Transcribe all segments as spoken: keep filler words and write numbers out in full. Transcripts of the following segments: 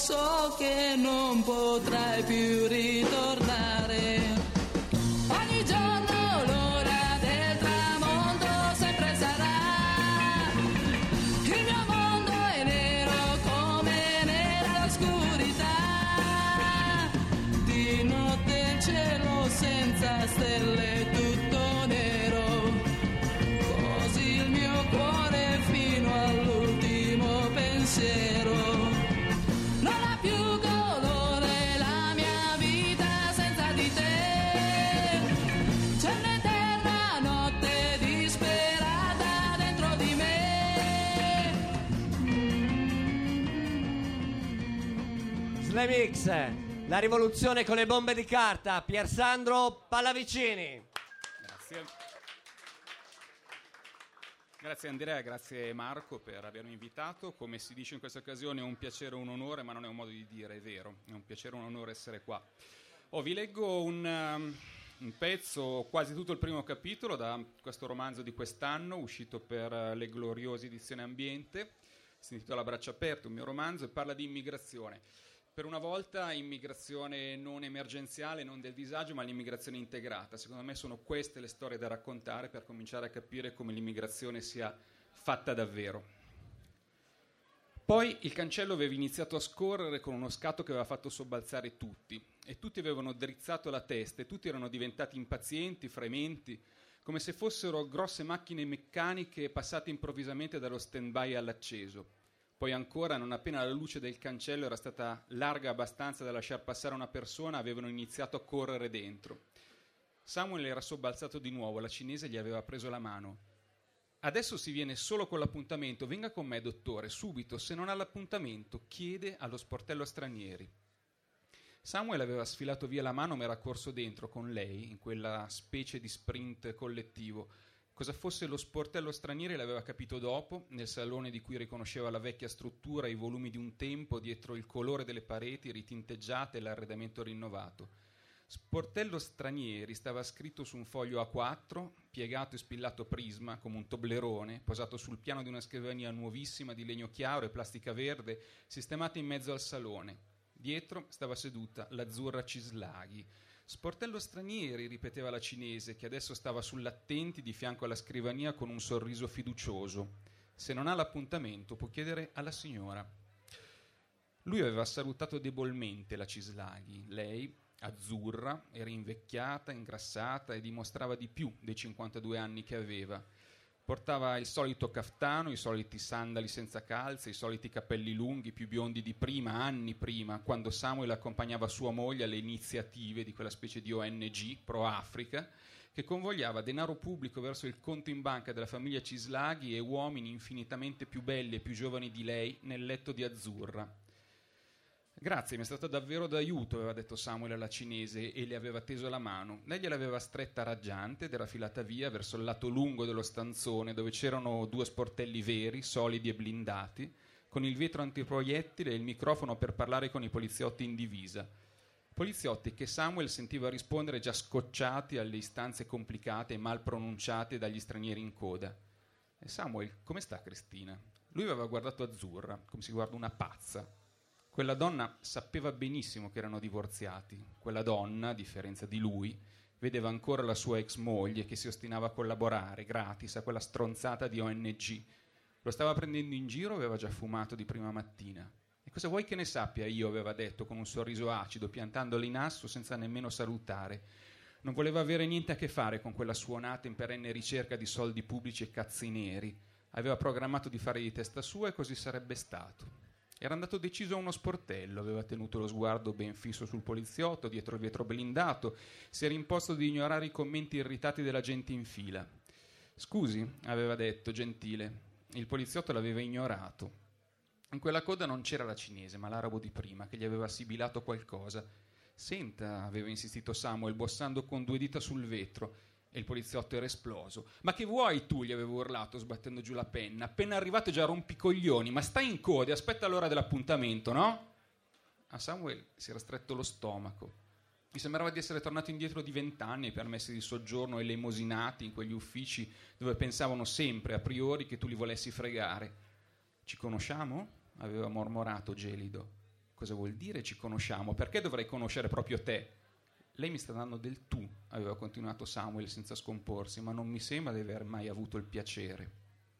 so che non potrai più ritornare. Ogni giorno l'ora del tramonto sempre sarà. Il mio mondo è nero come nera l'oscurità. Di notte il cielo senza stelle tutto nero. Così il mio cuore fino all'ultimo pensiero. Non ha più colore la mia vita senza di te. C'è un'eterna notte disperata dentro di me. Slamix, la rivoluzione con le bombe di carta. Piersandro Pallavicini. Grazie. Grazie Andrea, grazie Marco per avermi invitato. Come si dice in questa occasione è un piacere e un onore, ma non è un modo di dire, è vero. È un piacere e un onore essere qua. Oh, vi leggo un, um, un pezzo, quasi tutto il primo capitolo, da questo romanzo di quest'anno, uscito per uh, le gloriose edizioni Ambiente. Si intitola Braccia aperte, un mio romanzo, e parla di immigrazione. Per una volta immigrazione non emergenziale, non del disagio, ma l'immigrazione integrata. Secondo me sono queste le storie da raccontare per cominciare a capire come l'immigrazione sia fatta davvero. Poi il cancello aveva iniziato a scorrere con uno scatto che aveva fatto sobbalzare tutti, e tutti avevano drizzato la testa e tutti erano diventati impazienti, frementi, come se fossero grosse macchine meccaniche passate improvvisamente dallo stand-by all'acceso. Poi ancora, non appena la luce del cancello era stata larga abbastanza da lasciar passare una persona, avevano iniziato a correre dentro. Samuel era sobbalzato di nuovo, la cinese gli aveva preso la mano. Adesso si viene solo con l'appuntamento, venga con me dottore, subito, se non ha l'appuntamento chiede allo sportello stranieri. Samuel aveva sfilato via la mano ma era corso dentro con lei, in quella specie di sprint collettivo. Cosa fosse lo sportello stranieri l'aveva capito dopo, nel salone di cui riconosceva la vecchia struttura, i volumi di un tempo, dietro il colore delle pareti ritinteggiate e l'arredamento rinnovato. Sportello stranieri stava scritto su un foglio A quattro, piegato e spillato prisma, come un toblerone, posato sul piano di una scrivania nuovissima di legno chiaro e plastica verde, sistemata in mezzo al salone. Dietro stava seduta l'azzurra Cislaghi. Sportello stranieri, ripeteva la cinese, che adesso stava sull'attenti di fianco alla scrivania con un sorriso fiducioso. Se non ha l'appuntamento può chiedere alla signora. Lui aveva salutato debolmente la Cislaghi. Lei, azzurra, era invecchiata, ingrassata e dimostrava di più dei cinquantadue anni che aveva. Portava il solito caftano, i soliti sandali senza calze, i soliti capelli lunghi, più biondi di prima, anni prima, quando Samuel accompagnava sua moglie alle iniziative di quella specie di O N G pro-Africa che convogliava denaro pubblico verso il conto in banca della famiglia Cislaghi e uomini infinitamente più belli e più giovani di lei nel letto di azzurra. Grazie, mi è stato davvero d'aiuto, aveva detto Samuel alla cinese e le aveva teso la mano. Lei gliel'aveva stretta raggiante ed era filata via verso il lato lungo dello stanzone dove c'erano due sportelli veri, solidi e blindati, con il vetro antiproiettile e il microfono per parlare con i poliziotti in divisa. Poliziotti che Samuel sentiva rispondere già scocciati alle istanze complicate e mal pronunciate dagli stranieri in coda. E Samuel, come sta Cristina? Lui aveva guardato azzurra, come si guarda una pazza. Quella donna sapeva benissimo che erano divorziati. Quella donna, a differenza di lui, vedeva ancora la sua ex moglie che si ostinava a collaborare gratis a quella stronzata di O N G. Lo stava prendendo in giro, aveva già fumato di prima mattina. E cosa vuoi che ne sappia io, aveva detto con un sorriso acido, piantandolo in asso senza nemmeno salutare. Non voleva avere niente a che fare con quella suonata in perenne ricerca di soldi pubblici e cazzi neri. Aveva programmato di fare di testa sua e così sarebbe stato. Era andato deciso a uno sportello, aveva tenuto lo sguardo ben fisso sul poliziotto, dietro il vetro blindato, si era imposto di ignorare i commenti irritati della gente in fila. Scusi, aveva detto, gentile. Il poliziotto l'aveva ignorato. In quella coda non c'era la cinese, ma l'arabo di prima, che gli aveva sibilato qualcosa. Senta, aveva insistito Samuel, bossando con due dita sul vetro. E il poliziotto era esploso. Ma che vuoi tu? Gli avevo urlato sbattendo giù la penna. Appena arrivato già rompicoglioni. Ma stai in coda e aspetta l'ora dell'appuntamento, no? A Samuel si era stretto lo stomaco. Gli sembrava di essere tornato indietro di vent'anni ai permessi di soggiorno elemosinati in quegli uffici dove pensavano sempre a priori che tu li volessi fregare. Ci conosciamo? Aveva mormorato gelido. cosa vuol dire ci conosciamo? Perché dovrei conoscere proprio te? Lei mi sta dando del tu, aveva continuato Samuel senza scomporsi, ma non mi sembra di aver mai avuto il piacere.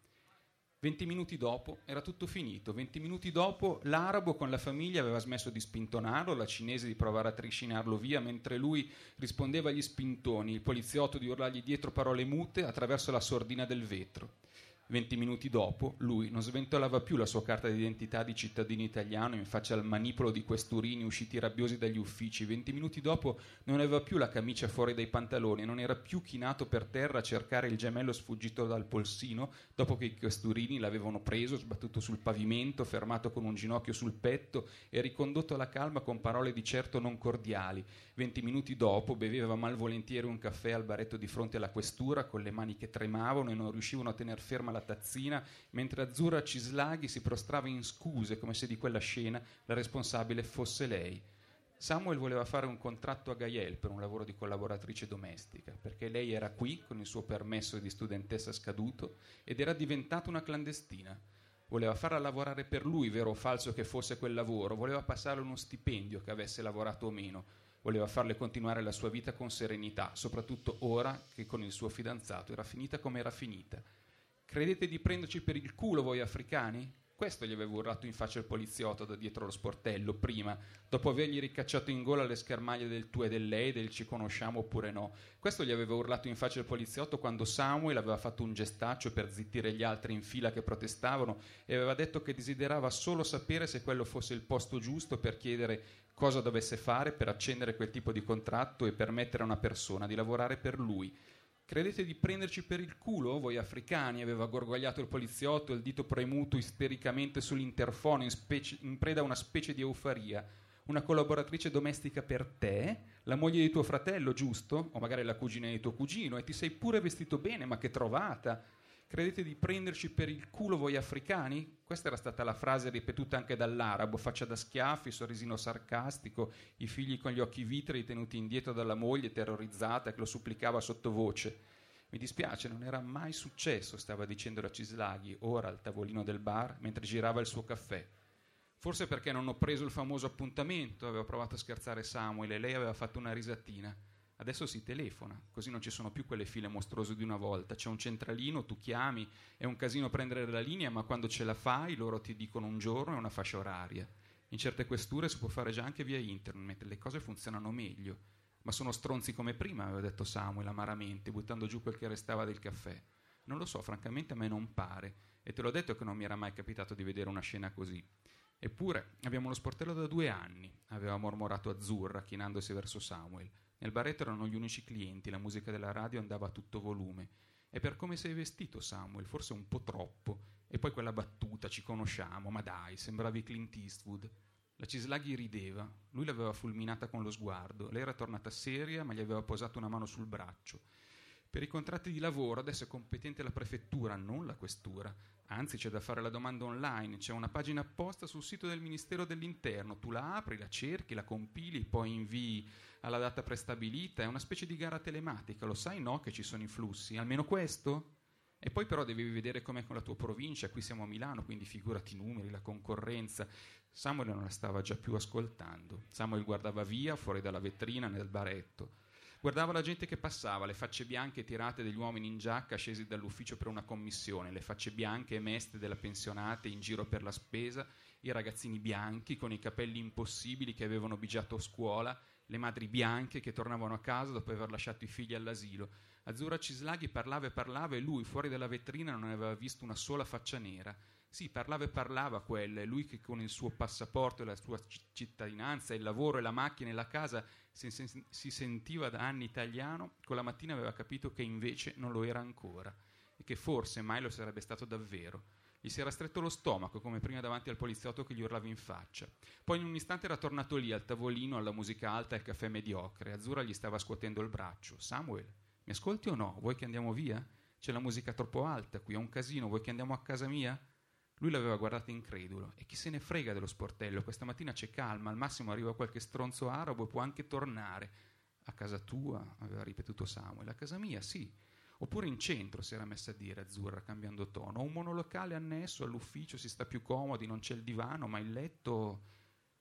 Venti minuti dopo era tutto finito. Venti minuti dopo l'arabo con la famiglia aveva smesso di spintonarlo, la cinese di provare a trascinarlo via, mentre lui rispondeva agli spintoni, il poliziotto di urlargli dietro parole mute attraverso la sordina del vetro. Venti minuti dopo lui non sventolava più la sua carta d'identità di cittadino italiano in faccia al manipolo di questurini usciti rabbiosi dagli uffici. Venti minuti dopo non aveva più la camicia fuori dai pantaloni, non era più chinato per terra a cercare il gemello sfuggito dal polsino dopo che i questurini l'avevano preso, sbattuto sul pavimento, fermato con un ginocchio sul petto e ricondotto alla calma con parole di certo non cordiali. Venti minuti dopo beveva malvolentieri un caffè al baretto di fronte alla questura con le mani che tremavano e non riuscivano a tener ferma la tazzina, mentre Azzurra Cislaghi si prostrava in scuse come se di quella scena la responsabile fosse lei. Samuel voleva fare un contratto a Gael per un lavoro di collaboratrice domestica, perché lei era qui con il suo permesso di studentessa scaduto ed era diventata una clandestina. Voleva farla lavorare per lui, vero o falso che fosse quel lavoro, voleva passare uno stipendio che avesse lavorato o meno, voleva farle continuare la sua vita con serenità, soprattutto ora che con il suo fidanzato era finita come era finita. Credete di prenderci per il culo voi africani? Questo gli aveva urlato in faccia il poliziotto da dietro lo sportello, prima, dopo avergli ricacciato in gola le schermaglie del tu e del lei, del ci conosciamo oppure no. Questo gli aveva urlato in faccia il poliziotto quando Samuel aveva fatto un gestaccio per zittire gli altri in fila che protestavano e aveva detto che desiderava solo sapere se quello fosse il posto giusto per chiedere cosa dovesse fare per accendere quel tipo di contratto e permettere a una persona di lavorare per lui. Credete di prenderci per il culo, voi africani? Aveva gorgogliato il poliziotto, il dito premuto istericamente sull'interfono in, specie, in preda a una specie di euforia. Una collaboratrice domestica per te? La moglie di tuo fratello, giusto? O magari la cugina di tuo cugino, e ti sei pure vestito bene, ma che trovata! Credete di prenderci per il culo voi africani? Questa era stata la frase ripetuta anche dall'arabo, faccia da schiaffi, sorrisino sarcastico, i figli con gli occhi vitrei tenuti indietro dalla moglie terrorizzata che lo supplicava sottovoce. Mi dispiace, non era mai successo, stava dicendo a Cislaghi, ora al tavolino del bar, mentre girava il suo caffè. Forse perché non ho preso il famoso appuntamento, aveva provato a scherzare Samuel e lei aveva fatto una risatina. Adesso si telefona, così non ci sono più quelle file mostruose di una volta. C'è un centralino, tu chiami, è un casino prendere la linea, ma quando ce la fai loro ti dicono un giorno e una fascia oraria. In certe questure si può fare già anche via internet, le cose funzionano meglio. Ma sono stronzi come prima, aveva detto Samuel amaramente, buttando giù quel che restava del caffè. Non lo so, francamente a me non pare, e te l'ho detto che non mi era mai capitato di vedere una scena così. Eppure abbiamo lo sportello da due anni, aveva mormorato Azzurra, chinandosi verso Samuel. Nel baretto erano gli unici clienti, la musica della radio andava a tutto volume. E per come sei vestito, Samuel, forse un po' troppo. E poi quella battuta, ci conosciamo, ma dai, sembravi Clint Eastwood. La Cislaghi rideva, lui l'aveva fulminata con lo sguardo, lei era tornata seria, ma gli aveva posato una mano sul braccio. Per i contratti di lavoro adesso è competente la prefettura, non la questura. Anzi, c'è da fare la domanda online, c'è una pagina apposta sul sito del Ministero dell'Interno. Tu la apri, la cerchi, la compili, poi invii alla data prestabilita. È una specie di gara telematica, lo sai, no, che ci sono i flussi? Almeno questo? E poi però devi vedere com'è con la tua provincia, qui siamo a Milano, quindi figurati i numeri, la concorrenza. Samuel non la stava già più ascoltando. Samuel guardava via, fuori dalla vetrina, nel baretto. Guardava la gente che passava, le facce bianche tirate degli uomini in giacca scesi dall'ufficio per una commissione, le facce bianche e meste della pensionata in giro per la spesa, i ragazzini bianchi con i capelli impossibili che avevano bigiato a scuola, le madri bianche che tornavano a casa dopo aver lasciato i figli all'asilo. Azzurra Cislaghi parlava e parlava e lui, fuori dalla vetrina, non aveva visto una sola faccia nera. Sì, parlava e parlava quella, e lui che con il suo passaporto e la sua cittadinanza, il lavoro e la macchina e la casa si, si, si sentiva da anni italiano, quella mattina aveva capito che invece non lo era ancora e che forse mai lo sarebbe stato davvero. Gli si era stretto lo stomaco, come prima davanti al poliziotto che gli urlava in faccia. Poi in un istante era tornato lì, al tavolino, alla musica alta e al caffè mediocre. Azzurra gli stava scuotendo il braccio. «Samuel, mi ascolti o no? Vuoi che andiamo via? C'è la musica troppo alta, qui è un casino, vuoi che andiamo a casa mia?» Lui l'aveva guardata incredulo. «E chi se ne frega dello sportello? Questa mattina c'è calma, al massimo arriva qualche stronzo arabo e può anche tornare». «A casa tua?» aveva ripetuto Samuel. «A casa mia, sì. Oppure in centro», si era messa a dire Azzurra, cambiando tono. «Ho un monolocale annesso all'ufficio, si sta più comodi, non c'è il divano, ma il letto...»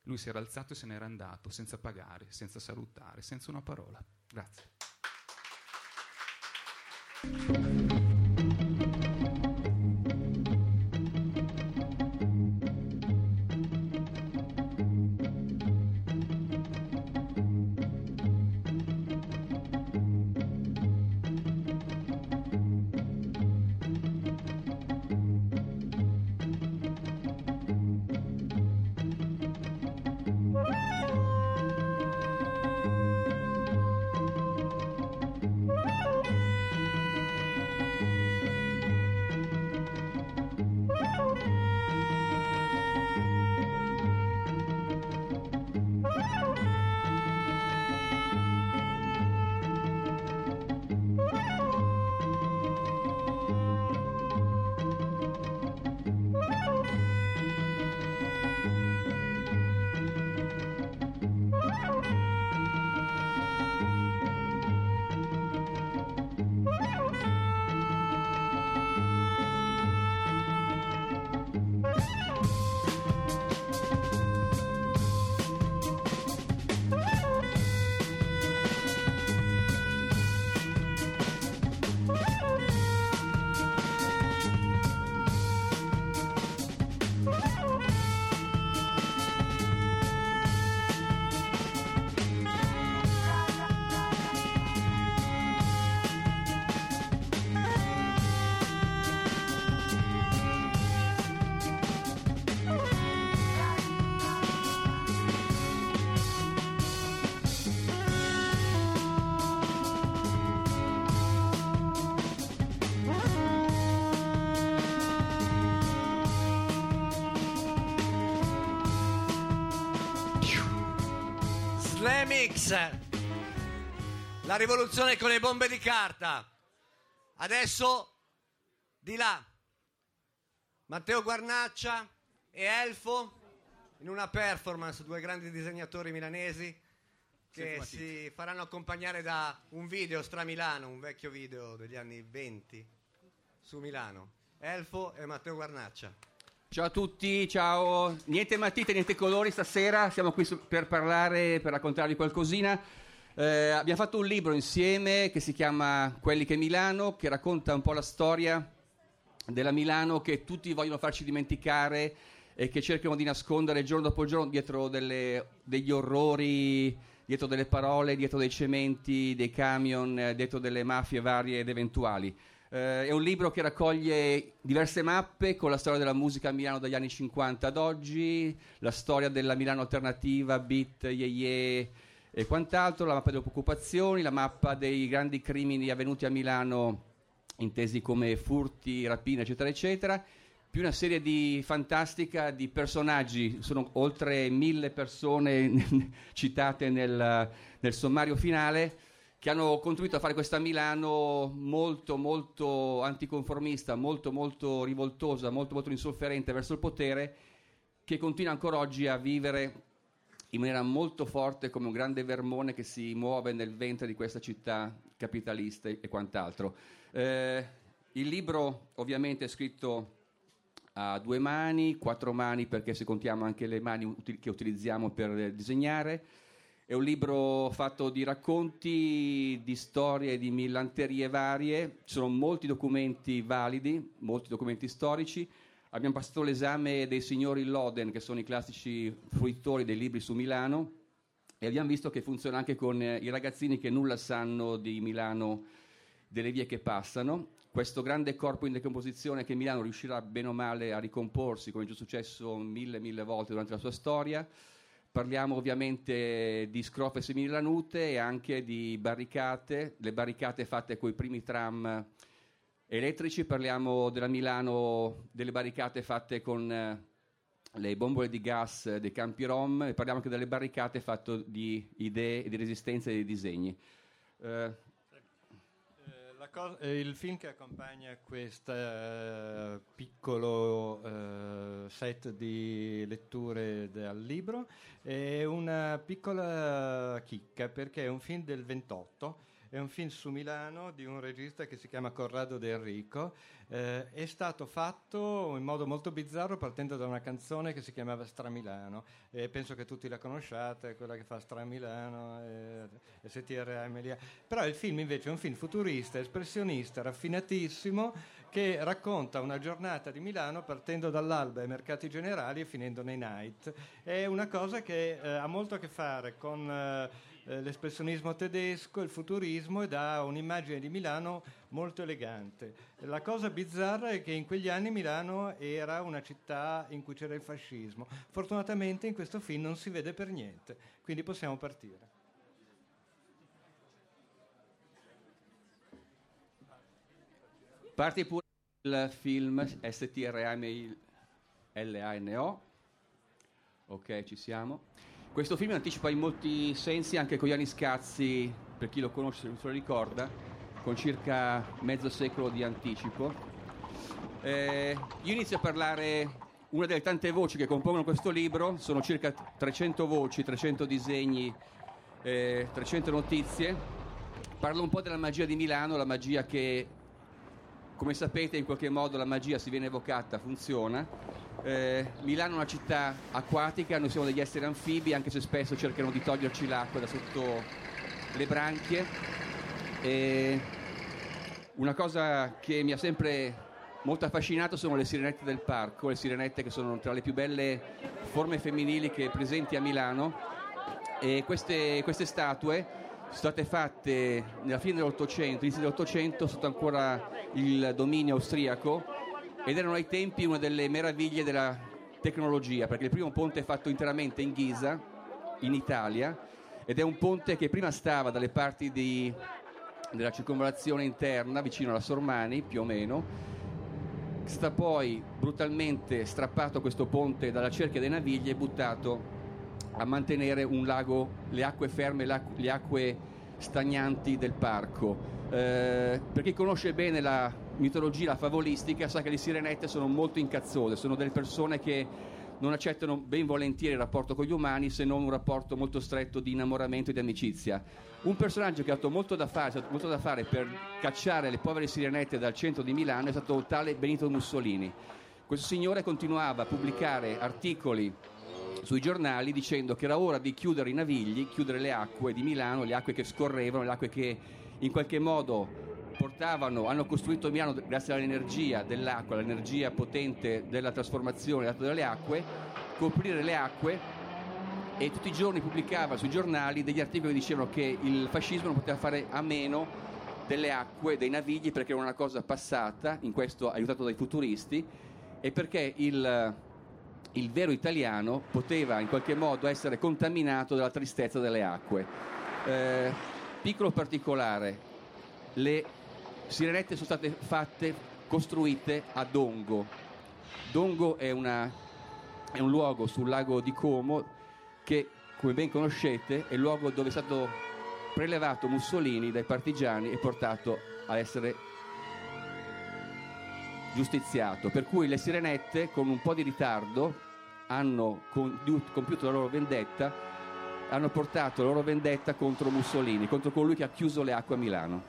Lui si era alzato e se n'era andato, senza pagare, senza salutare, senza una parola. Grazie. Slamix, la rivoluzione con le bombe di carta. Adesso di là Matteo Guarnaccia e Elfo in una performance, due grandi disegnatori milanesi che si faranno accompagnare da un video stra Milano, un vecchio video degli anni venti su Milano. Elfo e Matteo Guarnaccia. Ciao a tutti, ciao. Niente matite, niente colori stasera, siamo qui per parlare, per raccontarvi qualcosina. Eh, abbiamo fatto un libro insieme che si chiama Quelli che Milano, che racconta un po' la storia della Milano che tutti vogliono farci dimenticare e che cercano di nascondere giorno dopo giorno dietro delle, degli orrori, dietro delle parole, dietro dei cementi, dei camion, dietro delle mafie varie ed eventuali. Uh, è un libro che raccoglie diverse mappe con la storia della musica a Milano dagli anni cinquanta ad oggi, la storia della Milano alternativa, beat, ye ye e quant'altro, la mappa delle occupazioni, la mappa dei grandi crimini avvenuti a Milano intesi come furti, rapine, eccetera, eccetera, più una serie di fantastica di personaggi, sono oltre mille persone citate nel, nel sommario finale, che hanno contribuito a fare questa Milano molto, molto anticonformista, molto, molto rivoltosa, molto, molto insofferente verso il potere, che continua ancora oggi a vivere in maniera molto forte come un grande vermone che si muove nel ventre di questa città capitalista e quant'altro. Eh, il libro ovviamente è scritto a due mani, quattro mani perché se contiamo anche le mani util- che utilizziamo per disegnare. È un libro fatto di racconti, di storie, di millanterie varie. Ci sono molti documenti validi, molti documenti storici. Abbiamo passato l'esame dei signori Loden, che sono i classici fruitori dei libri su Milano, e abbiamo visto che funziona anche con i ragazzini che nulla sanno di Milano, delle vie che passano. Questo grande corpo in decomposizione che Milano riuscirà bene o male a ricomporsi, come è già successo mille, mille volte durante la sua storia. Parliamo ovviamente di scrofe semilanute e anche di barricate, le barricate fatte con i primi tram elettrici. Parliamo della Milano, delle barricate fatte con eh, le bombole di gas dei campi Rom, e parliamo anche delle barricate fatte di idee, di resistenza e di disegni. Eh, La cosa, eh, il film che accompagna questo eh, piccolo eh, set di letture del libro è una piccola chicca, perché è un film del ventotto è un film su Milano di un regista che si chiama Corrado De Enrico. Eh, è stato fatto in modo molto bizzarro partendo da una canzone che si chiamava Stramilano, e penso che tutti la conosciate, quella che fa Stramilano, eh, S T R A M L A. Però il film invece è un film futurista, espressionista, raffinatissimo, che racconta una giornata di Milano partendo dall'alba ai mercati generali e finendo nei night. È una cosa che eh, ha molto a che fare con eh, l'espressionismo tedesco, il futurismo, e dà un'immagine di Milano molto elegante. La cosa bizzarra è che in quegli anni Milano era una città in cui c'era il fascismo. Fortunatamente in questo film non si vede per niente, quindi possiamo partire. Parti pure il film S T R A M L A N O. Ok, ci siamo. Questo film anticipa in molti sensi anche con Gianni Scazzi, per chi lo conosce, se non se lo ricorda, con circa mezzo secolo di anticipo. Eh, io inizio a parlare, una delle tante voci che compongono questo libro, sono circa trecento voci, trecento disegni, eh, trecento notizie. Parlo un po' della magia di Milano, la magia che, come sapete, in qualche modo la magia, si viene evocata, funziona. Eh, Milano è una città acquatica, noi siamo degli esseri anfibi, anche se spesso cercano di toglierci l'acqua da sotto le branchie. E una cosa che mi ha sempre molto affascinato sono le sirenette del parco, le sirenette che sono tra le più belle forme femminili che presenti a Milano, e queste, queste statue sono state fatte nella fine dell'Ottocento, inizio dell'Ottocento, sotto ancora il dominio austriaco, ed erano ai tempi una delle meraviglie della tecnologia, perché il primo ponte è fatto interamente in ghisa, in Italia, ed è un ponte che prima stava dalle parti di, della circonvallazione interna, vicino alla Sormani, più o meno. Sta poi brutalmente strappato questo ponte dalla cerchia dei Navigli e buttato a mantenere un lago, le acque ferme, le acque stagnanti del parco. Eh, per chi conosce bene la mitologia, la favolistica, sa che le sirenette sono molto incazzose, sono delle persone che non accettano ben volentieri il rapporto con gli umani, se non un rapporto molto stretto di innamoramento e di amicizia. Un personaggio che ha avuto molto da fare, molto da fare per cacciare le povere sirenette dal centro di Milano è stato tale Benito Mussolini. Questo signore continuava a pubblicare articoli sui giornali dicendo che era ora di chiudere i Navigli, chiudere le acque di Milano, le acque che scorrevano, le acque che in qualche modo portavano, hanno costruito Milano grazie all'energia dell'acqua, all'energia potente della trasformazione data dalle acque, coprire le acque, e tutti i giorni pubblicava sui giornali degli articoli che dicevano che il fascismo non poteva fare a meno delle acque, dei Navigli, perché era una cosa passata, in questo aiutato dai futuristi, e perché il, il vero italiano poteva in qualche modo essere contaminato dalla tristezza delle acque. Eh, piccolo particolare, le sirenette sono state fatte, costruite a Dongo. Dongo è, una, è un luogo sul lago di Como che, come ben conoscete, è il luogo dove è stato prelevato Mussolini dai partigiani e portato a essere giustiziato. Per cui le sirenette, con un po' di ritardo, hanno compiuto la loro vendetta, hanno portato la loro vendetta contro Mussolini, contro colui che ha chiuso le acque a Milano.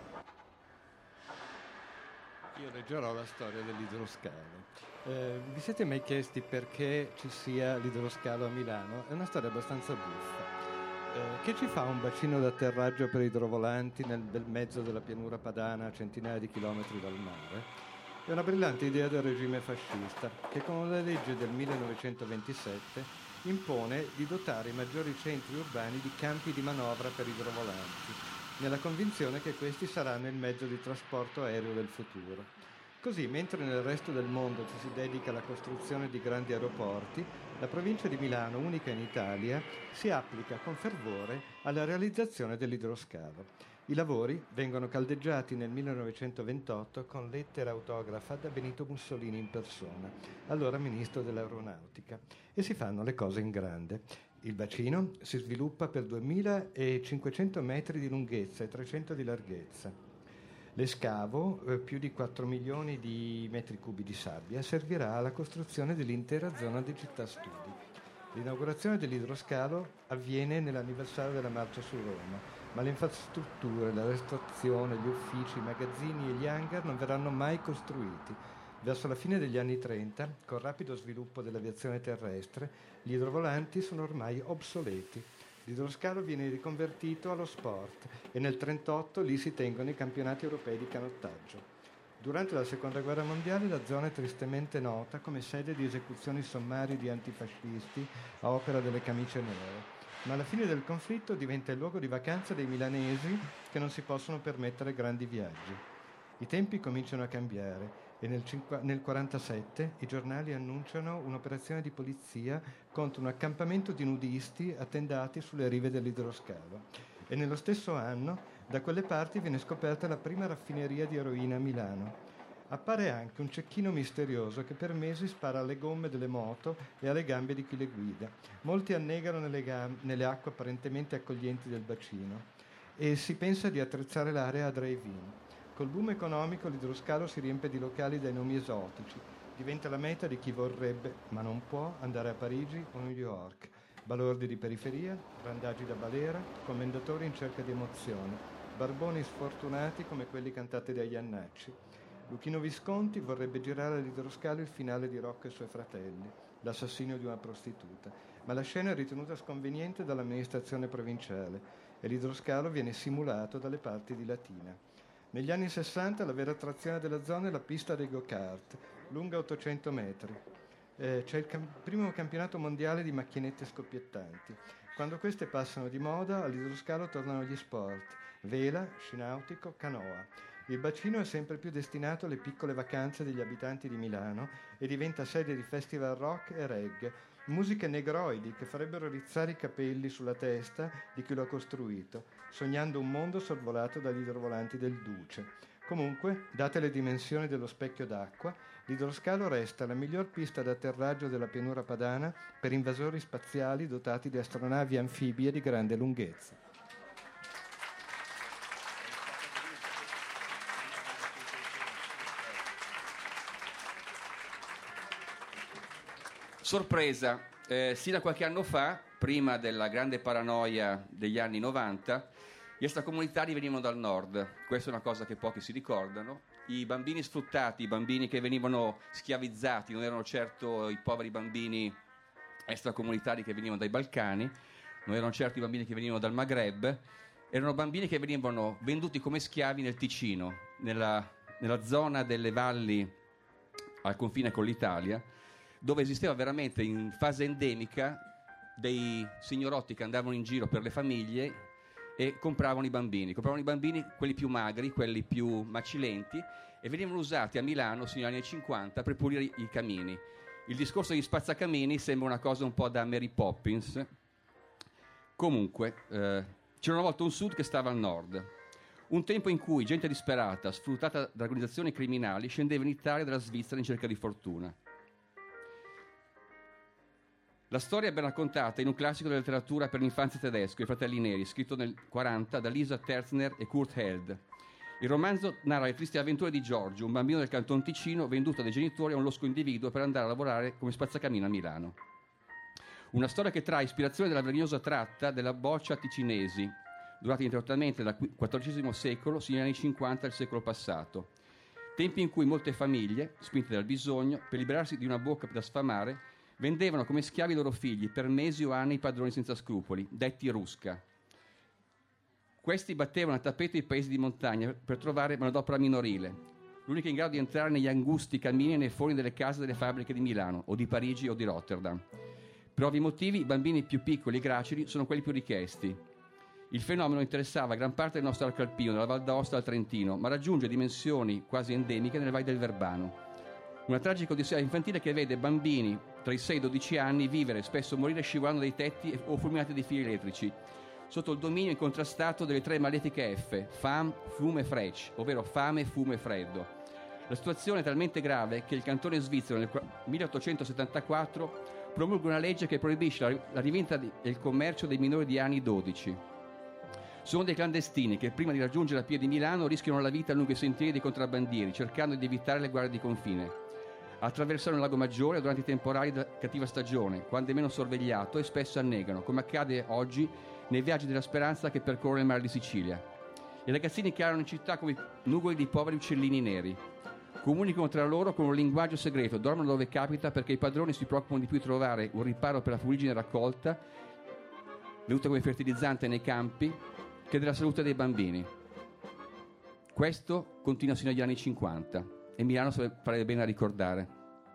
Io leggerò la storia dell'idroscalo. Eh, vi siete mai chiesti perché ci sia l'idroscalo a Milano? È una storia abbastanza buffa. Eh, che ci fa un bacino d'atterraggio per idrovolanti nel bel mezzo della pianura padana, a centinaia di chilometri dal mare? È una brillante idea del regime fascista, che con la legge del millenovecentoventisette impone di dotare i maggiori centri urbani di campi di manovra per idrovolanti, nella convinzione che questi saranno il mezzo di trasporto aereo del futuro. Così, mentre nel resto del mondo ci si dedica alla costruzione di grandi aeroporti, la provincia di Milano, unica in Italia, si applica con fervore alla realizzazione dell'idroscalo. I lavori vengono caldeggiati nel millenovecentoventotto con lettera autografa da Benito Mussolini in persona, allora ministro dell'aeronautica, e si fanno le cose in grande. Il bacino si sviluppa per duemilacinquecento metri di lunghezza e trecento di larghezza. L'escavo, eh, più di quattro milioni di metri cubi di sabbia, servirà alla costruzione dell'intera zona di città studi. L'inaugurazione dell'idroscalo avviene nell'anniversario della Marcia su Roma, ma le infrastrutture, la ristorazione, gli uffici, i magazzini e gli hangar non verranno mai costruiti. Verso la fine degli anni trenta, col rapido sviluppo dell'aviazione terrestre, gli idrovolanti sono ormai obsoleti. L'idroscalo viene riconvertito allo sport e nel trentotto lì si tengono i campionati europei di canottaggio. Durante la Seconda Guerra Mondiale la zona è tristemente nota come sede di esecuzioni sommarie di antifascisti a opera delle camicie nere, ma alla fine del conflitto diventa il luogo di vacanza dei milanesi che non si possono permettere grandi viaggi. I tempi cominciano a cambiare e nel millenovecentoquarantasette i giornali annunciano un'operazione di polizia contro un accampamento di nudisti attendati sulle rive dell'idroscalo. E nello stesso anno da quelle parti viene scoperta la prima raffineria di eroina a Milano. Appare anche un cecchino misterioso che per mesi spara alle gomme delle moto e alle gambe di chi le guida. Molti annegano nelle, gam- nelle acque apparentemente accoglienti del bacino e si pensa di attrezzare l'area a drive-in. Col boom economico l'idroscalo si riempie di locali dai nomi esotici. Diventa la meta di chi vorrebbe, ma non può, andare a Parigi o New York. Balordi di periferia, randaggi da balera, commendatori in cerca di emozioni, barboni sfortunati come quelli cantati da Iannacci. Luchino Visconti vorrebbe girare all'idroscalo il finale di Rocco e i suoi fratelli, l'assassinio di una prostituta, ma la scena è ritenuta sconveniente dall'amministrazione provinciale e l'idroscalo viene simulato dalle parti di Latina. Negli anni sessanta la vera attrazione della zona è la pista dei go-kart, lunga ottocento metri. Eh, c'è il cam- primo campionato mondiale di macchinette scoppiettanti. Quando queste passano di moda, all'idroscalo tornano gli sport: vela, sci nautico, canoa. Il bacino è sempre più destinato alle piccole vacanze degli abitanti di Milano e diventa sede di festival rock e reggae, musiche negroidi che farebbero rizzare i capelli sulla testa di chi lo ha costruito, sognando un mondo sorvolato dagli idrovolanti del Duce. Comunque, date le dimensioni dello specchio d'acqua, l'idroscalo resta la miglior pista d'atterraggio della pianura padana per invasori spaziali dotati di astronavi anfibie di grande lunghezza. Sorpresa, eh, sino a qualche anno fa, prima della grande paranoia degli anni novanta, gli extracomunitari venivano dal nord. Questa è una cosa che pochi si ricordano. I bambini sfruttati, i bambini che venivano schiavizzati, non erano certo i poveri bambini extracomunitari che venivano dai Balcani, non erano certo i bambini che venivano dal Maghreb, erano bambini che venivano venduti come schiavi nel Ticino, nella, nella zona delle valli al confine con l'Italia, dove esisteva veramente in fase endemica dei signorotti che andavano in giro per le famiglie e compravano i bambini, compravano i bambini, quelli più magri, quelli più macilenti, e venivano usati a Milano sino agli anni cinquanta per pulire i, i camini. Il discorso degli spazzacamini sembra una cosa un po' da Mary Poppins. Comunque, eh, c'era una volta un sud che stava al nord. Un tempo in cui gente disperata, sfruttata da organizzazioni criminali, scendeva in Italia dalla Svizzera in cerca di fortuna. La storia è ben raccontata in un classico della letteratura per l'infanzia tedesco, I Fratelli Neri, scritto nel quaranta da Lisa Terzner e Kurt Held. Il romanzo narra le tristi avventure di Giorgio, un bambino del Canton Ticino venduto dai genitori a un losco individuo per andare a lavorare come spazzacamino a Milano. Una storia che trae ispirazione dalla vergognosa tratta della boccia ticinesi, durata ininterrottamente dal quattordicesimo secolo sino agli anni cinquanta del secolo passato. Tempi in cui molte famiglie, spinte dal bisogno, per liberarsi di una bocca da sfamare, vendevano come schiavi i loro figli per mesi o anni i padroni senza scrupoli, detti rusca. Questi battevano a tappeto i paesi di montagna per trovare manodopera minorile, l'unica in grado di entrare negli angusti camini e nei forni delle case delle fabbriche di Milano, o di Parigi o di Rotterdam. Per ovvi motivi, i bambini più piccoli e gracili sono quelli più richiesti. Il fenomeno interessava gran parte del nostro arco alpino, dalla Val d'Aosta al Trentino, ma raggiunge dimensioni quasi endemiche nelle valli del Verbano. Una tragica odissea infantile che vede bambini tra i sei e i dodici anni vivere, spesso morire scivolando dai tetti o fulminati dai fili elettrici, sotto il dominio incontrastato delle tre malefiche F, fam, fume e frec, ovvero fame, fumo e freddo. La situazione è talmente grave che il cantone svizzero nel milleottocentosettantaquattro promulga una legge che proibisce la, la rivendita e il commercio dei minori di anni dodici. Sono dei clandestini che prima di raggiungere la Pia di Milano rischiano la vita lungo i sentieri dei contrabbandieri, cercando di evitare le guardie di confine. Attraversano il Lago Maggiore durante i temporali della cattiva stagione, quando è meno sorvegliato, e spesso annegano, come accade oggi nei viaggi della speranza che percorrono il mare di Sicilia. I ragazzini che erano in città come nugoli di poveri uccellini neri. Comunicano tra loro con un linguaggio segreto, dormono dove capita perché i padroni si preoccupano di più di trovare un riparo per la fuligine raccolta, venuta come fertilizzante nei campi, che della salute dei bambini. Questo continua sino agli anni cinquanta e Milano farebbe bene a ricordare.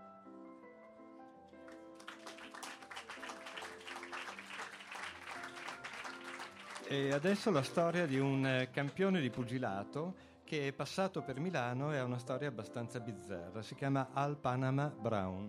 E adesso la storia di un campione di pugilato che è passato per Milano e ha una storia abbastanza bizzarra. Si chiama Al Panama Brown.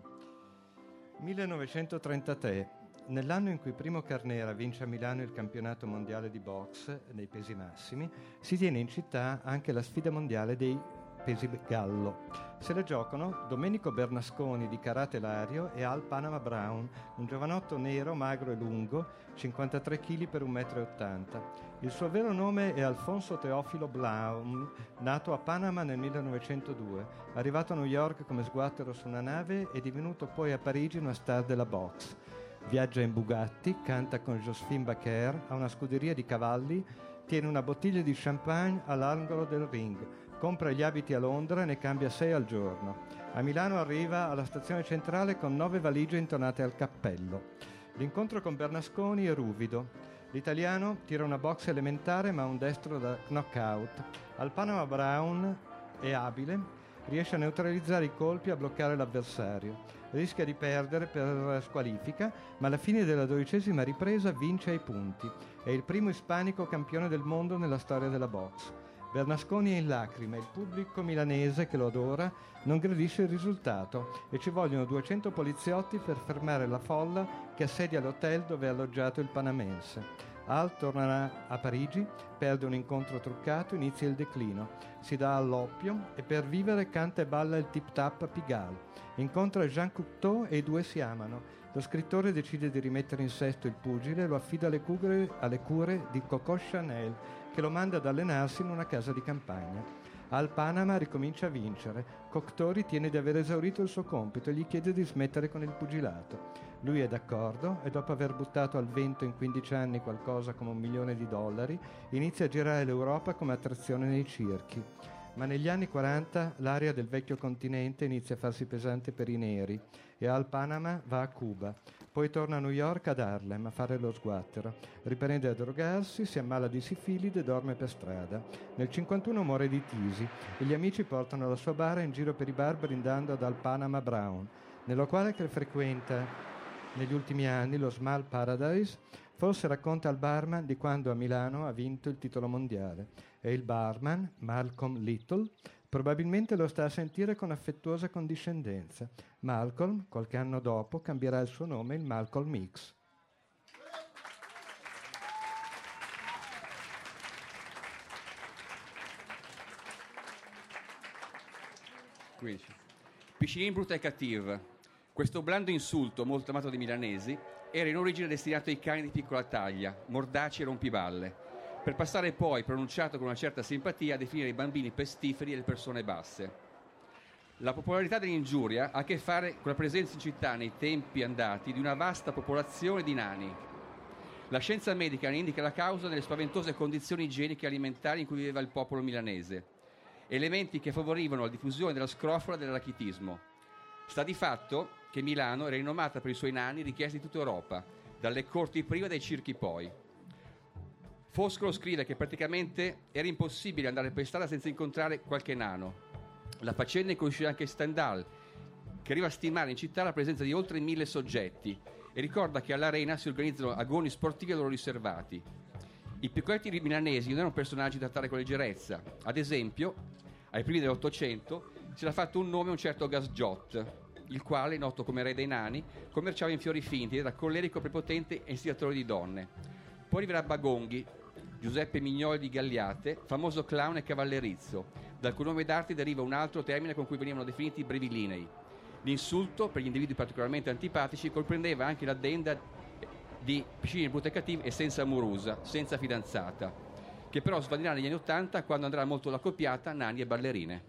millenovecentotrentatré, nell'anno in cui Primo Carnera vince a Milano il campionato mondiale di box nei pesi massimi, si tiene in città anche la sfida mondiale dei pesi gallo. Se la giocano Domenico Bernasconi di Karate Lario e Al Panama Brown, un giovanotto nero, magro e lungo, cinquantatré chili per un metro e ottanta. Il suo vero nome è Alfonso Teofilo Brown, nato a Panama nel millenovecentodue, arrivato a New York come sguattero su una nave e divenuto poi a Parigi una star della box. Viaggia in Bugatti, canta con Josephine Baker, ha una scuderia di cavalli, tiene una bottiglia di champagne all'angolo del ring, compra gli abiti a Londra e ne cambia sei al giorno. A Milano arriva alla stazione centrale con nove valigie intonate al cappello. L'incontro con Bernasconi è ruvido. L'italiano tira una box elementare ma un destro da knockout. Al Panama Brown è abile, riesce a neutralizzare i colpi e a bloccare l'avversario. Rischia di perdere per squalifica, ma alla fine della dodicesima ripresa vince ai punti. È il primo ispanico campione del mondo nella storia della box. Bernasconi è in lacrime, il pubblico milanese che lo adora non gradisce il risultato e ci vogliono duecento poliziotti per fermare la folla che assedia l'hotel dove è alloggiato il panamense. Al tornerà a Parigi, perde un incontro truccato, inizia il declino. Si dà all'oppio e per vivere canta e balla il tip-tap a Pigalle. Incontra Jean Cocteau e i due si amano. Lo scrittore decide di rimettere in sesto il pugile e lo affida alle cure, alle cure di Coco Chanel, che lo manda ad allenarsi in una casa di campagna. Al Panama ricomincia a vincere. Cocteau ritiene di aver esaurito il suo compito e gli chiede di smettere con il pugilato. Lui è d'accordo e dopo aver buttato al vento in quindici anni qualcosa come un milione di dollari, inizia a girare l'Europa come attrazione nei circhi. Ma negli anni quaranta l'area del vecchio continente inizia a farsi pesante per i neri e Al Panama va a Cuba. Poi torna a New York ad Harlem a fare lo sguattero. Riprende a drogarsi, si ammala di sifilide e dorme per strada. Nel cinquantuno muore di tisi e gli amici portano la sua bara in giro per i bar brindando ad Al Panama Brown, nel locale che frequenta negli ultimi anni, lo Small Paradise. Forse racconta al barman di quando a Milano ha vinto il titolo mondiale. E il barman, Malcolm Little, probabilmente lo sta a sentire con affettuosa condiscendenza. Malcolm, qualche anno dopo, cambierà il suo nome in Malcolm X. quindici. Piscinin brutta e cattiva. Questo blando insulto, molto amato dai milanesi, era in origine destinato ai cani di piccola taglia, mordaci e rompiballe, per passare poi, pronunciato con una certa simpatia, a definire i bambini pestiferi e le persone basse. La popolarità dell'ingiuria ha a che fare con la presenza in città, nei tempi andati, di una vasta popolazione di nani. La scienza medica ne indica la causa nelle spaventose condizioni igieniche e alimentari in cui viveva il popolo milanese, elementi che favorivano la diffusione della scrofula e del rachitismo. Sta di fatto che Milano era rinomata per i suoi nani richiesti in tutta Europa, dalle corti prima e dai circhi poi. Foscolo scrive che praticamente era impossibile andare per strada senza incontrare qualche nano. La faccenda inconsce anche Stendhal, che arriva a stimare in città la presenza di oltre mille soggetti e ricorda che all'Arena si organizzano agoni sportivi a loro riservati. I piccoletti milanesi non erano personaggi da trattare con leggerezza. Ad esempio, ai primi dell'Ottocento si era fatto un nome un certo Gasgiot, il quale, noto come re dei nani, commerciava in fiori finti, era collerico, prepotente e istigatore di donne. Poi arriverà Bagonghi, Giuseppe Mignoli di Gagliate, famoso clown e cavallerizzo, dal cui nome d'arte deriva un altro termine con cui venivano definiti brevilinei. L'insulto, per gli individui particolarmente antipatici, comprendeva anche l'addenda di Piscinin brutta e cattiva e senza amorusa, senza fidanzata, che però svanirà negli anni Ottanta quando andrà molto l'accoppiata nani e ballerine.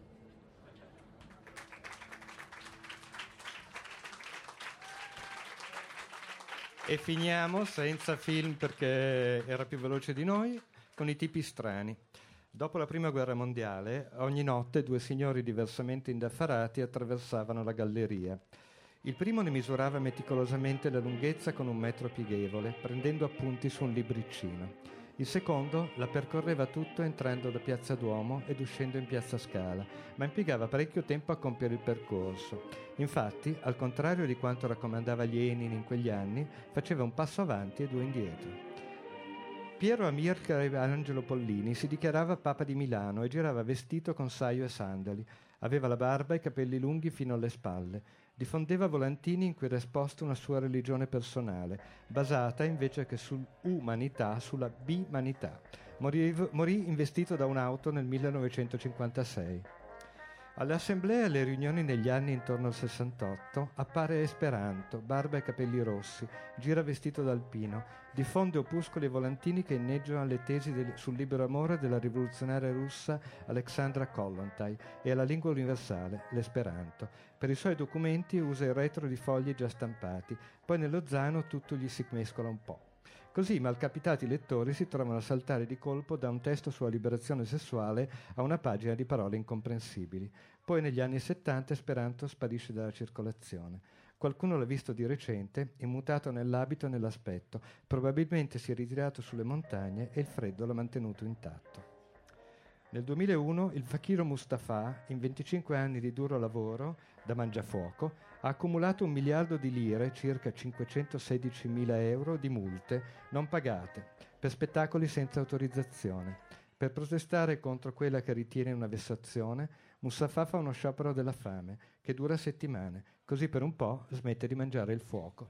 E finiamo senza film perché era più veloce di noi, con i tipi strani. Dopo la prima guerra mondiale, ogni notte due signori diversamente indaffarati attraversavano la galleria. Il primo ne misurava meticolosamente la lunghezza con un metro pieghevole, prendendo appunti su un libriccino. Il secondo la percorreva tutto entrando da Piazza Duomo ed uscendo in Piazza Scala, ma impiegava parecchio tempo a compiere il percorso. Infatti, al contrario di quanto raccomandava Lenin in quegli anni, faceva un passo avanti e due indietro. Piero Amilcare Angelo Pollini si dichiarava Papa di Milano e girava vestito con saio e sandali. Aveva la barba e i capelli lunghi fino alle spalle. Diffondeva volantini in cui era esposta una sua religione personale, basata invece che sull'umanità, sulla bimanità. Morì, morì investito da un'auto nel millenovecentocinquantasei. Alle assemblee e alle riunioni negli anni intorno al sessantotto appare esperanto, barba e capelli rossi, gira vestito d'alpino, diffonde opuscoli e volantini che inneggiano alle tesi del, sul libero amore della rivoluzionaria russa Alexandra Kollontai e alla lingua universale, l'esperanto. Per i suoi documenti usa il retro di fogli già stampati, poi nello zaino tutto gli si mescola un po'. Così i malcapitati lettori si trovano a saltare di colpo da un testo sulla liberazione sessuale a una pagina di parole incomprensibili. Poi negli anni settanta Esperanto sparisce dalla circolazione. Qualcuno l'ha visto di recente, immutato nell'abito e nell'aspetto. Probabilmente si è ritirato sulle montagne e il freddo l'ha mantenuto intatto. Nel duemilauno il fakiro Mustafa, in venticinque anni di duro lavoro da mangiafuoco, ha accumulato un miliardo di lire, circa cinquecentosedicimila euro, di multe non pagate per spettacoli senza autorizzazione. Per protestare contro quella che ritiene una vessazione, Mustafa fa uno sciopero della fame che dura settimane, così per un po' smette di mangiare il fuoco.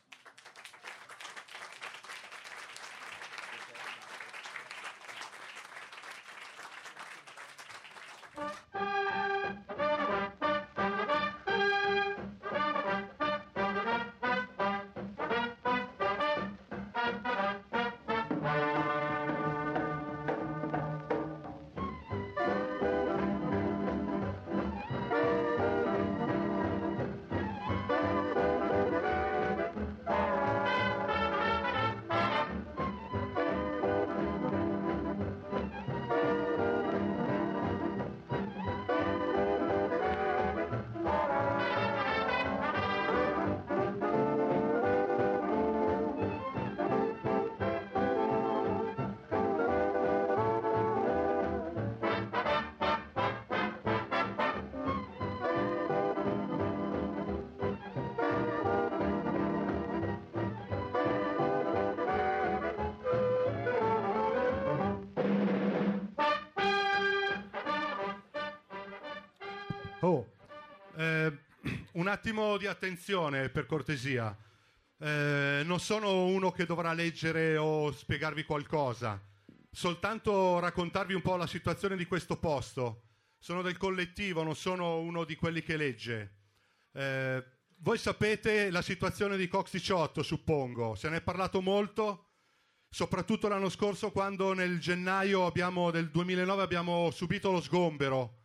Oh, eh, un attimo di attenzione per cortesia. Eh, non sono uno che dovrà leggere o spiegarvi qualcosa, soltanto raccontarvi un po' la situazione di questo posto. Sono del collettivo, non sono uno di quelli che legge. Eh, voi sapete la situazione di Coxiciotto, suppongo, se ne è parlato molto, soprattutto l'anno scorso quando nel gennaio abbiamo, del duemilanove abbiamo subito lo sgombero.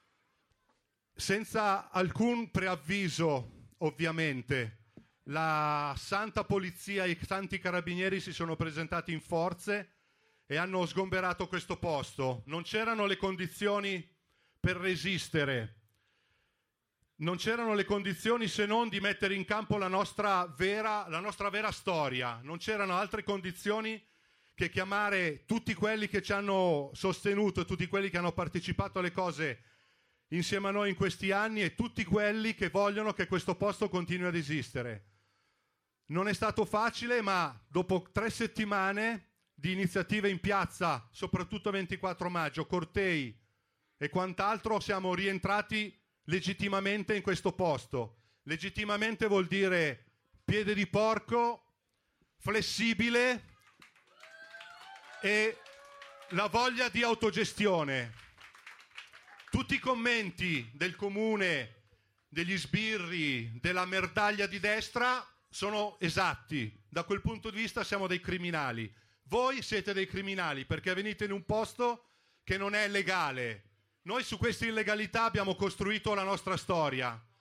Senza alcun preavviso, ovviamente, la santa polizia e i santi carabinieri si sono presentati in forze e hanno sgomberato questo posto. Non c'erano le condizioni per resistere, non c'erano le condizioni se non di mettere in campo la nostra vera, la nostra vera storia. Non c'erano altre condizioni che chiamare tutti quelli che ci hanno sostenuto, tutti quelli che hanno partecipato alle cose insieme a noi in questi anni e tutti quelli che vogliono che questo posto continui ad esistere. Non è stato facile, ma dopo tre settimane di iniziative in piazza, soprattutto ventiquattro maggio, cortei e quant'altro, siamo rientrati legittimamente in questo posto. Legittimamente vuol dire piede di porco, flessibile e la voglia di autogestione. Tutti i commenti del comune, degli sbirri, della merdaglia di destra sono esatti. Da quel punto di vista siamo dei criminali. Voi siete dei criminali perché venite in un posto che non è legale. Noi su questa illegalità abbiamo costruito la nostra storia.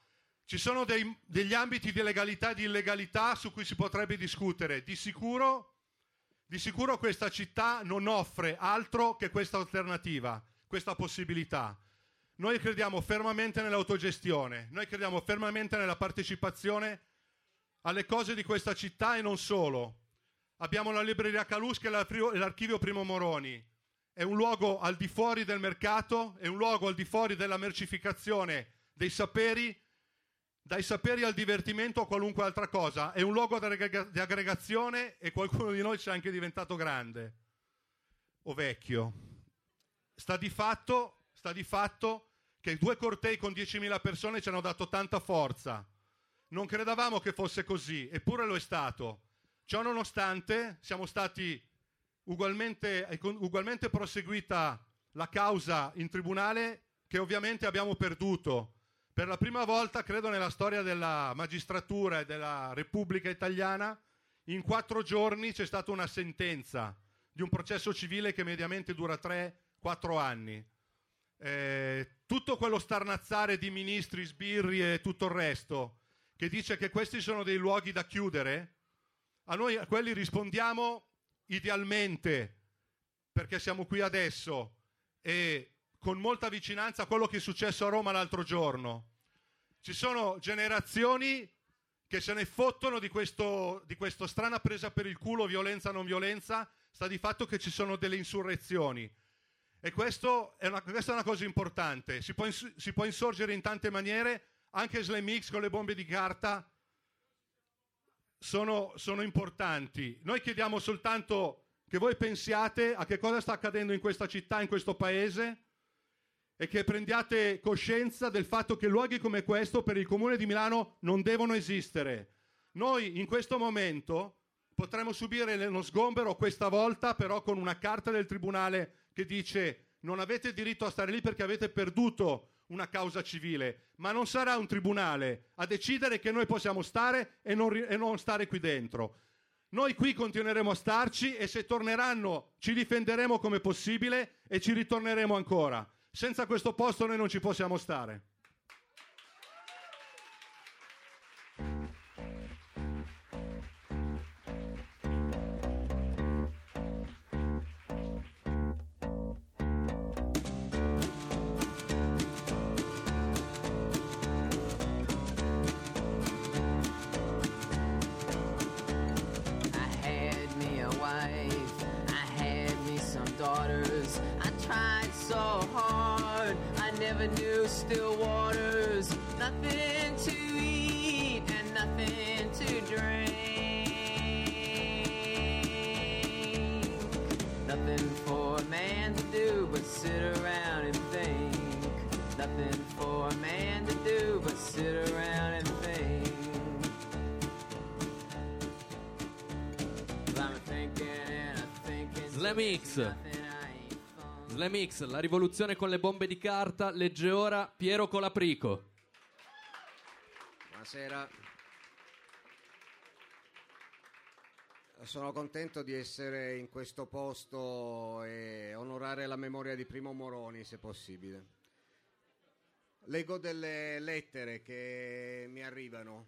Ci sono dei, degli ambiti di legalità e di illegalità su cui si potrebbe discutere. Di sicuro, di sicuro questa città non offre altro che questa alternativa, questa possibilità. Noi crediamo fermamente nell'autogestione, noi crediamo fermamente nella partecipazione alle cose di questa città e non solo. Abbiamo la libreria Calusca e l'archivio Primo Moroni. È un luogo al di fuori del mercato, è un luogo al di fuori della mercificazione dei saperi, dai saperi al divertimento o qualunque altra cosa. È un luogo di aggregazione e qualcuno di noi ci è anche diventato grande o vecchio. Sta di fatto, sta di fatto che due cortei con diecimila persone ci hanno dato tanta forza. Non credevamo che fosse così, eppure lo è stato. Ciò nonostante, siamo stati ugualmente, ugualmente proseguita la causa in tribunale, che ovviamente abbiamo perduto. Per la prima volta, credo, nella storia della magistratura e della Repubblica Italiana, in quattro giorni c'è stata una sentenza di un processo civile che mediamente dura tre quattro anni. Eh, tutto quello starnazzare di ministri, sbirri e tutto il resto, che dice che questi sono dei luoghi da chiudere, a noi a quelli rispondiamo idealmente, perché siamo qui adesso, e con molta vicinanza a quello che è successo a Roma l'altro giorno. Ci sono generazioni che se ne fottono di questo, di questo strana presa per il culo, violenza non violenza, sta di fatto che ci sono delle insurrezioni. E questo è una, questa è una cosa importante. Si può, ins- si può insorgere in tante maniere, anche Slam X con le bombe di carta sono, sono importanti. Noi chiediamo soltanto che voi pensiate a che cosa sta accadendo in questa città, in questo paese, e che prendiate coscienza del fatto che luoghi come questo per il Comune di Milano non devono esistere. Noi in questo momento potremmo subire uno sgombero, questa volta però con una carta del tribunale che dice non avete diritto a stare lì perché avete perduto una causa civile, ma non sarà un tribunale a decidere che noi possiamo stare e non, e non stare qui dentro. Noi qui continueremo a starci e se torneranno ci difenderemo come possibile e ci ritorneremo ancora. Senza questo posto noi non ci possiamo stare. Still waters, nothing to eat and nothing to drink. Nothing for a man to do but sit around and think. Nothing for a man to do but sit around and think. I'm thinking and I'm thinking. Slam X. Slam X, la rivoluzione con le bombe di carta, legge ora Piero Colaprico. Buonasera. Sono contento di essere in questo posto e onorare la memoria di Primo Moroni, se possibile. Leggo delle lettere che mi arrivano.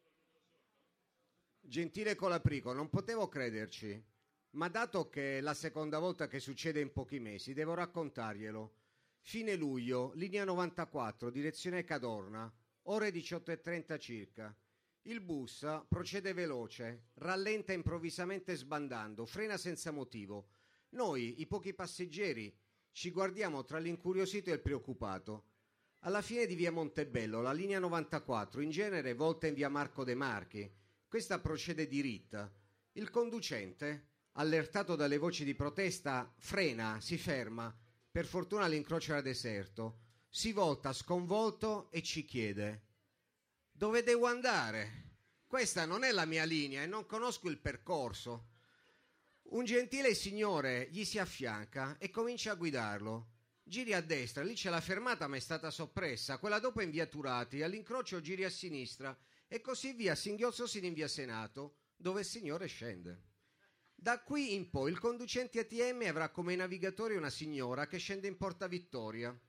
Gentile Colaprico, non potevo crederci. Ma dato che è la seconda volta che succede in pochi mesi, devo raccontarglielo. Fine luglio, linea novantaquattro, direzione Cadorna, ore diciotto e trenta circa. Il bus procede veloce, rallenta improvvisamente sbandando, frena senza motivo. Noi, i pochi passeggeri, ci guardiamo tra l'incuriosito e il preoccupato. Alla fine di via Montebello, la linea novantaquattro, in genere volta in via Marco De Marchi. Questa procede diritta. Il conducente, allertato dalle voci di protesta, frena, si ferma. Per fortuna l'incrocio era deserto. Si volta sconvolto e ci chiede: dove devo andare? Questa non è la mia linea e non conosco il percorso. Un gentile signore gli si affianca e comincia a guidarlo. Giri a destra, lì c'è la fermata ma è stata soppressa. Quella dopo è in via Turati, all'incrocio giri a sinistra e così via, singhiozzo sino in via Senato, dove il signore scende. Da qui in poi il conducente A T M avrà come navigatore una signora che scende in Porta Vittoria.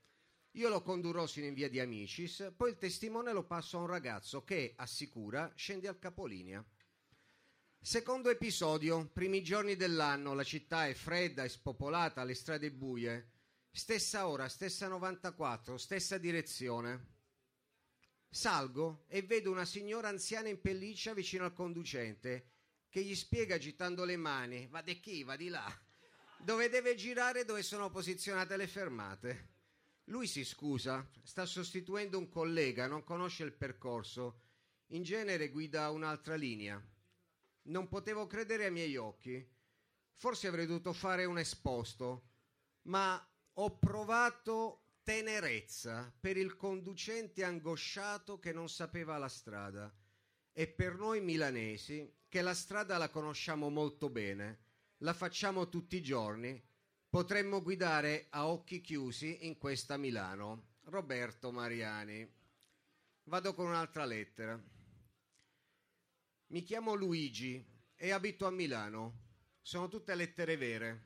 Io lo condurrò sino in via di Amicis, poi il testimone lo passo a un ragazzo che, assicura, scende al capolinea. Secondo episodio, primi giorni dell'anno, la città è fredda e spopolata, le strade buie. Stessa ora, stessa novantaquattro, stessa direzione. Salgo e vedo una signora anziana in pelliccia vicino al conducente che gli spiega agitando le mani: va di qui, va di là, dove deve girare, dove sono posizionate le fermate. Lui si scusa, sta sostituendo un collega, non conosce il percorso, in genere guida un'altra linea. Non potevo credere ai miei occhi. Forse avrei dovuto fare un esposto, ma ho provato tenerezza per il conducente angosciato che non sapeva la strada, e per noi milanesi che la strada la conosciamo molto bene, la facciamo tutti i giorni, potremmo guidare a occhi chiusi in questa Milano. Roberto Mariani. Vado con un'altra lettera. Mi chiamo Luigi e abito a Milano. Sono tutte lettere vere.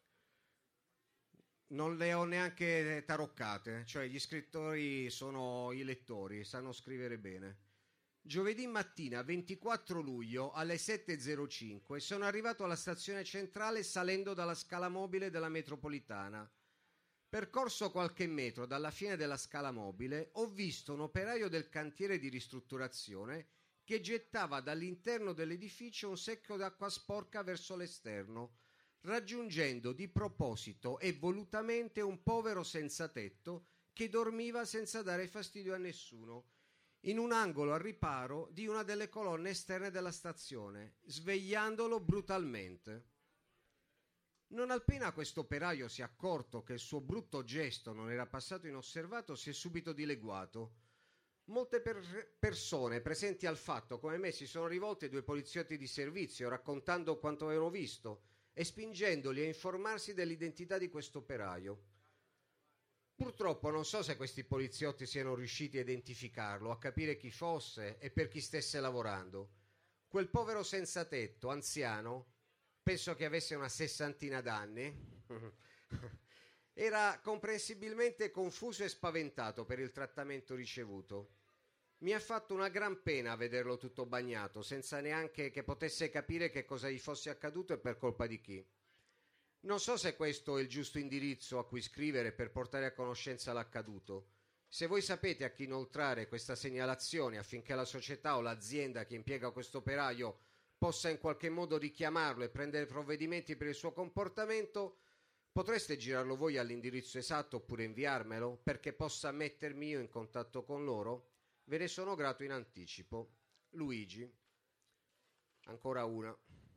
Non le ho neanche taroccate, cioè gli scrittori sono i lettori, sanno scrivere bene. Giovedì mattina ventiquattro luglio alle sette e zero cinque sono arrivato alla stazione centrale salendo dalla scala mobile della metropolitana. Percorso qualche metro dalla fine della scala mobile, ho visto un operaio del cantiere di ristrutturazione che gettava dall'interno dell'edificio un secchio d'acqua sporca verso l'esterno, raggiungendo di proposito e volutamente un povero senza tetto che dormiva senza dare fastidio a nessuno, in un angolo al riparo di una delle colonne esterne della stazione, svegliandolo brutalmente. Non appena questo operaio si è accorto che il suo brutto gesto non era passato inosservato, si è subito dileguato. Molte per- persone presenti al fatto, come me, si sono rivolte ai due poliziotti di servizio, raccontando quanto avevano visto e spingendoli a informarsi dell'identità di questo operaio. Purtroppo non so se questi poliziotti siano riusciti a identificarlo, a capire chi fosse e per chi stesse lavorando. Quel povero senza tetto, anziano, penso che avesse una sessantina d'anni, era comprensibilmente confuso e spaventato per il trattamento ricevuto. Mi ha fatto una gran pena vederlo tutto bagnato, senza neanche che potesse capire che cosa gli fosse accaduto e per colpa di chi. Non so se questo è il giusto indirizzo a cui scrivere per portare a conoscenza l'accaduto. Se voi sapete a chi inoltrare questa segnalazione affinché la società o l'azienda che impiega questo operaio possa in qualche modo richiamarlo e prendere provvedimenti per il suo comportamento, potreste girarlo voi all'indirizzo esatto oppure inviarmelo perché possa mettermi io in contatto con loro? Ve ne sono grato in anticipo. Luigi. Ancora una.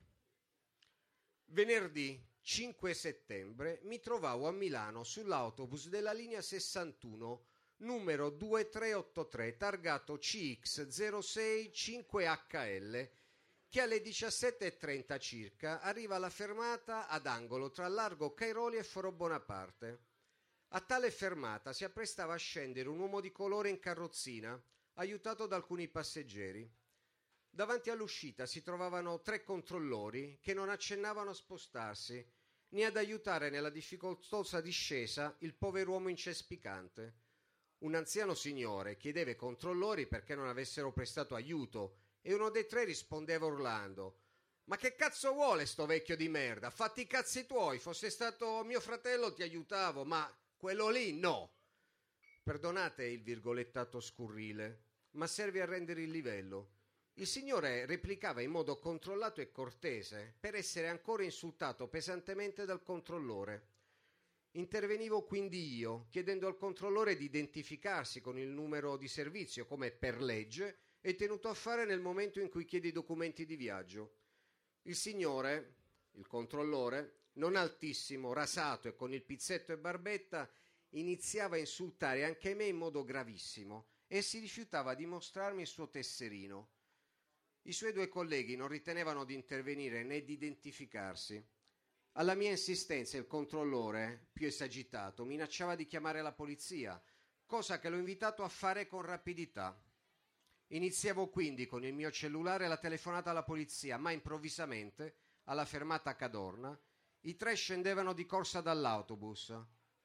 Venerdì cinque settembre mi trovavo a Milano sull'autobus della linea sessantuno, numero due tre otto tre, targato C X zero sei cinque H L, che alle diciassette e trenta circa arriva alla fermata ad angolo tra Largo Cairoli e Foro Bonaparte. A tale fermata si apprestava a scendere un uomo di colore in carrozzina, aiutato da alcuni passeggeri. Davanti all'uscita si trovavano tre controllori che non accennavano a spostarsi né ad aiutare nella difficoltosa discesa il pover'uomo incespicante. Un anziano signore chiedeva ai controllori perché non avessero prestato aiuto e uno dei tre rispondeva urlando: «Ma che cazzo vuole sto vecchio di merda? Fatti i cazzi tuoi, fosse stato mio fratello ti aiutavo, ma quello lì no!» Perdonate il virgolettato scurrile, ma serve a rendere il livello. Il signore replicava in modo controllato e cortese per essere ancora insultato pesantemente dal controllore. Intervenivo quindi io, chiedendo al controllore di identificarsi con il numero di servizio, come per legge è tenuto a fare nel momento in cui chiede i documenti di viaggio. Il signore, il controllore, non altissimo, rasato e con il pizzetto e barbetta, iniziava a insultare anche me in modo gravissimo e si rifiutava di mostrarmi il suo tesserino. I suoi due colleghi non ritenevano di intervenire né di identificarsi. Alla mia insistenza il controllore, più esagitato, minacciava di chiamare la polizia, cosa che l'ho invitato a fare con rapidità. Iniziavo quindi con il mio cellulare la telefonata alla polizia, ma improvvisamente, alla fermata Cadorna, i tre scendevano di corsa dall'autobus,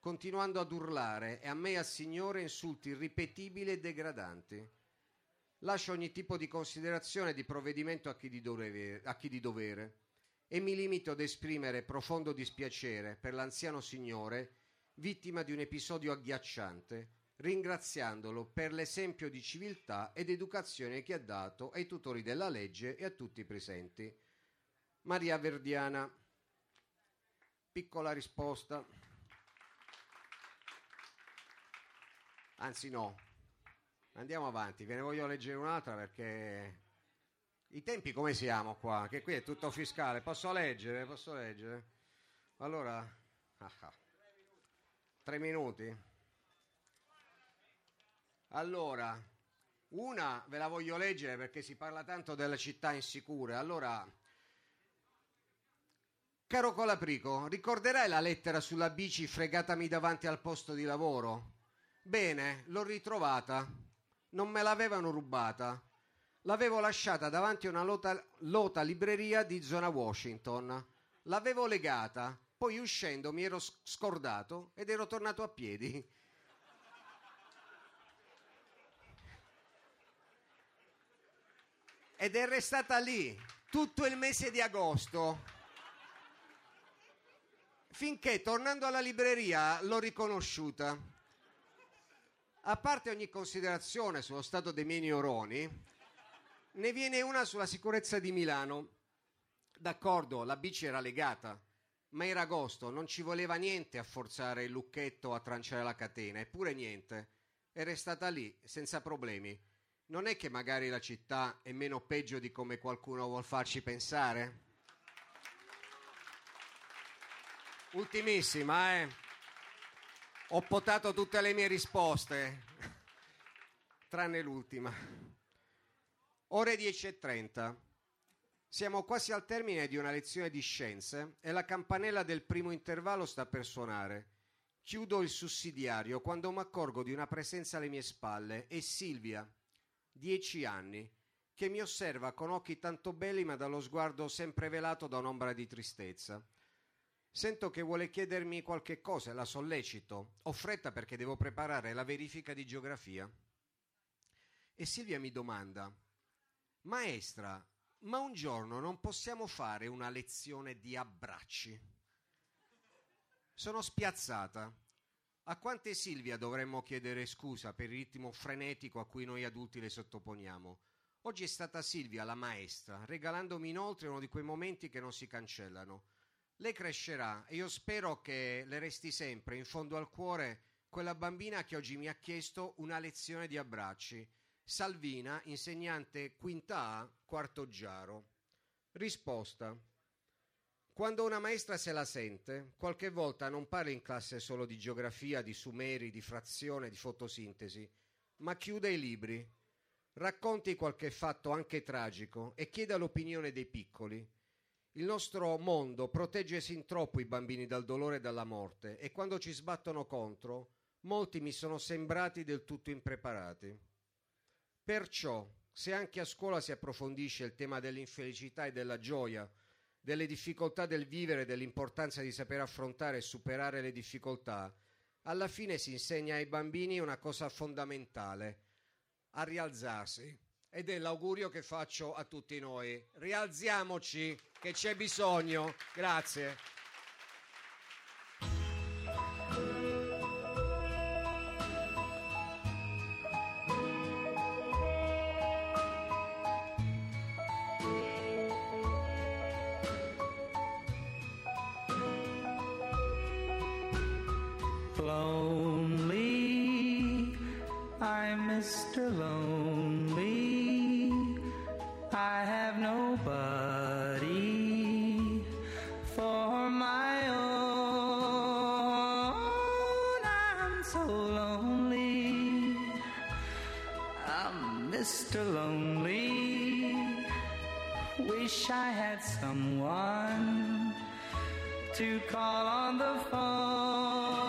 continuando ad urlare e a me e al Signore insulti irripetibili e degradanti. Lascio ogni tipo di considerazione e di provvedimento a chi di dovere, a chi di dovere e mi limito ad esprimere profondo dispiacere per l'anziano signore, vittima di un episodio agghiacciante, ringraziandolo per l'esempio di civiltà ed educazione che ha dato ai tutori della legge e a tutti i presenti. Maria Verdiana. Piccola risposta. Anzi no, andiamo avanti, ve ne voglio leggere un'altra perché i tempi come siamo qua? Che qui è tutto fiscale. Posso leggere? Posso leggere? Allora, ah ah. tre minuti. Allora, una ve la voglio leggere perché si parla tanto delle città insicure. Allora, caro Colaprico, ricorderai la lettera sulla bici fregatami davanti al posto di lavoro? Bene, l'ho ritrovata. Non me l'avevano rubata. L'avevo lasciata davanti a una lota, lota libreria di zona Washington. L'avevo legata, poi uscendo mi ero scordato ed ero tornato a piedi. Ed è restata lì tutto il mese di agosto, finché tornando alla libreria l'ho riconosciuta. A parte ogni considerazione sullo stato dei miei neuroni, ne viene una sulla sicurezza di Milano. D'accordo, la bici era legata, ma era agosto, non ci voleva niente a forzare il lucchetto o a tranciare la catena, eppure niente. È restata lì, senza problemi. Non è che magari la città è meno peggio di come qualcuno vuol farci pensare? Ultimissima, eh? Ho potato tutte le mie risposte, tranne l'ultima. Ore dieci e trenta. Siamo quasi al termine di una lezione di scienze e la campanella del primo intervallo sta per suonare. Chiudo il sussidiario quando mi accorgo di una presenza alle mie spalle. È Silvia, dieci anni, che mi osserva con occhi tanto belli ma dallo sguardo sempre velato da un'ombra di tristezza. Sento che vuole chiedermi qualche cosa e la sollecito. Ho fretta perché devo preparare la verifica di geografia. E Silvia mi domanda: maestra, ma un giorno non possiamo fare una lezione di abbracci? Sono spiazzata. A quante Silvia dovremmo chiedere scusa per il ritmo frenetico a cui noi adulti le sottoponiamo? Oggi è stata Silvia la maestra, regalandomi inoltre uno di quei momenti che non si cancellano. Lei crescerà e io spero che le resti sempre in fondo al cuore quella bambina che oggi mi ha chiesto una lezione di abbracci. Salvina, insegnante quinta A, quarto Giaro. Risposta: quando una maestra se la sente, qualche volta non parla in classe solo di geografia, di sumeri, di frazione, di fotosintesi, ma chiude i libri, racconti qualche fatto anche tragico e chieda l'opinione dei piccoli. Il nostro mondo protegge sin troppo i bambini dal dolore e dalla morte e quando ci sbattono contro, molti mi sono sembrati del tutto impreparati. Perciò, se anche a scuola si approfondisce il tema dell'infelicità e della gioia, delle difficoltà del vivere e dell'importanza di saper affrontare e superare le difficoltà, alla fine si insegna ai bambini una cosa fondamentale: a rialzarsi. Ed è l'augurio che faccio a tutti noi. Rialziamoci, che c'è bisogno. Grazie. Lonely, I'm mister Lonely. I have nobody for my own. I'm so lonely. I'm mister Lonely. Wish I had someone to call on the phone.